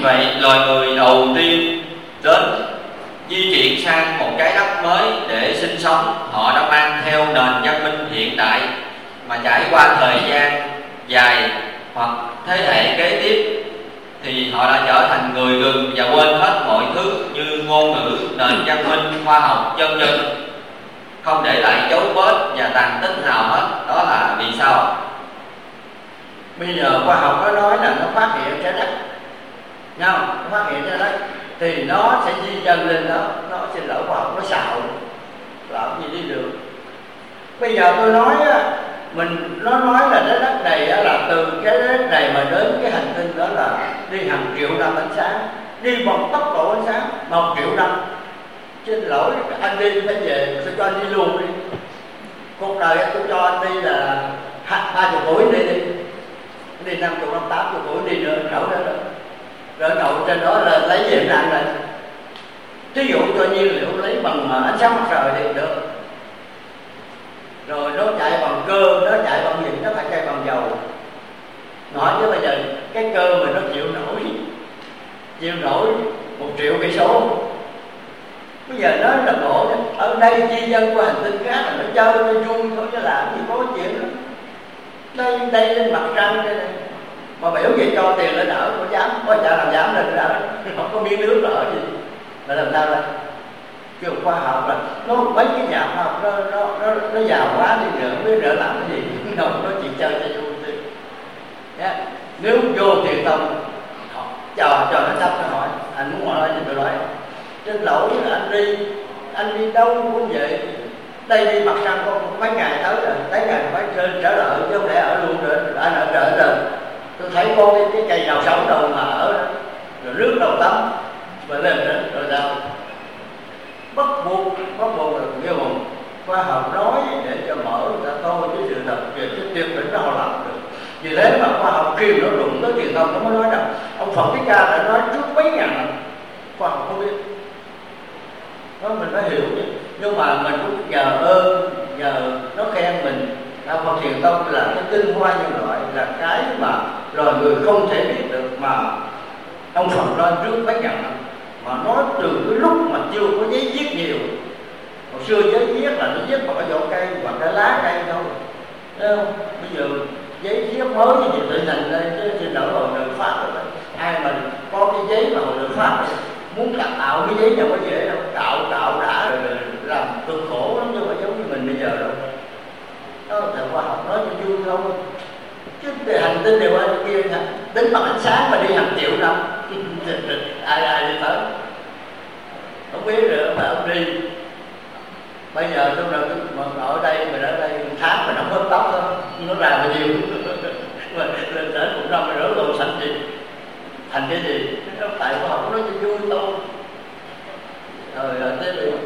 vậy loài người đầu tiên đến di chuyển sang một cái đất mới để sinh sống, họ đã mang theo nền văn minh hiện đại, mà trải qua thời gian dài hoặc thế hệ kế tiếp thì họ đã trở thành người gừng và quên hết mọi thứ như ngôn ngữ, nền văn minh, khoa học, vân vân, không để lại dấu vết và tàn tích nào hết. Đó là vì sao? Bây giờ khoa học nó nói là nó phát hiện trái đất, nhau nó phát hiện trái đất thì nó sẽ di dân lên đó, nó xin lỗi khoa học nó xạo, làm gì đi được. Bây giờ tôi nói á, nó nói là trái đất này á, là từ cái trái đất này mà đến cái hành tinh đó là đi hàng triệu năm ánh sáng, đi bằng tốc độ ánh sáng 1 triệu năm. Xin lỗi anh đi phải về, tôi cho anh đi luôn đi. Cuộc đời tôi cho anh đi là 30 tuổi đi 50 năm 80 tuổi đi nữa nổi đó rồi ngồi trên đó là lấy gì ăn lại. Thí dụ cho nhiên liệu lấy bằng ánh sáng mặt trời thì được, rồi nó chạy bằng cơ, nó chạy bằng gì, nó phải chạy bằng dầu. Nói chứ bây giờ cái cơ mà nó chịu nổi 1 triệu cây số. Bây giờ nói là bộ ở đây di dân của hành tinh khác là nó chơi nó vui thôi, chứ làm gì có chuyện đó. Đây lên mặt trăng đây này mà biểu vậy cho tiền lên ở có dám, có chả làm dám lên ở, không có miếng nước ở gì mà làm sao đây? Kiểu khoa học là nó mấy cái nhà khoa học nó giàu quá đi nữa, không biết nữa làm cái gì, không nó chỉ chơi cho vui thôi. Yeah. Nếu vô tiền tông cho nó sắp nó hỏi anh muốn hỏi gì tôi nói. Trên lỗi là anh đi đâu cũng vậy. Đây đi mặt trăng có mấy ngày tới rồi, mấy ngày phải trở lại chứ không lẽ ở luôn rồi, anh ở trở rồi. Tôi thấy có cái cây nào sống đâu mà ở, rồi nước đâu tắm và lên đó rồi đâu. Bắt buộc là kêu mà khoa học nói để cho mở người ta coi cái sự thật về cái tiêu chuẩn nó họ làm được. Vì thế mà khoa học khi nó đụng tới truyền thông nó mới nói rằng ông Phật Thích Ca đã nói trước mấy ngàn năm, khoa học không biết. Đó mình phải hiểu chứ. Nhưng mà mình cũng nhờ nó khen mình. Đạo Phật Thiền Tông là cái tinh hoa nhân loại, là cái mà loài người không thể biết được, mà ông Phật nói trước mấy ngàn năm, mà nói từ cái lúc mà chưa có giấy viết nhiều. Hồi xưa giấy viết là nó viết bằng cái vỏ cây hoặc cái lá cây thôi, thấy không? Bây giờ giấy viết mới như vậy tự thành đây, chứ xin lỗi hồi đời Pháp rồi. Ai mà có cái giấy mà hồi đời Pháp rồi, muốn tạo cái giấy nào có dễ đâu, tạo đã rồi làm cực khổ lắm, chứ không phải giống như mình bây giờ đâu. Đó là khoa học nói cho vui thôi, chứ hành tinh đều ở kia đến bằng ánh sáng mà đi hàng triệu năm ai đi tới không biết nữa mà ông đi. Bây giờ tôi nói mà ở đây mình ở đây tháng mình không hớt tóc thôi, nó ra bao nhiêu mà lên đến 1 năm rồi rớt luôn sạch gì thành cái gì. Nó tại khoa học nói cho vui thôi. Rồi thế thì